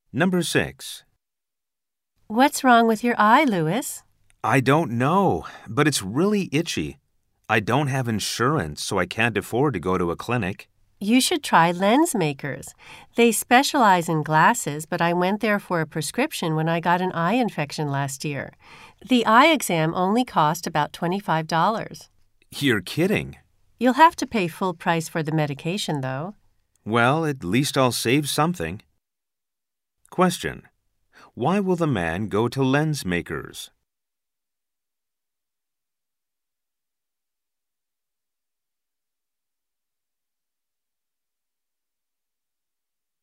Number 6. What's wrong with your eye, Louis? I don't know, but it's really itchy. I don't have insurance, so I can't afford to go to a clinic. You should try Lens Makers. They specialize in glasses, but I went there for a prescription when I got an eye infection last year. The eye exam only cost about $25. You're kidding. You'll have to pay full price for the medication, though. Well, at least I'll save something. Question. Why will the man go to Lens Makers?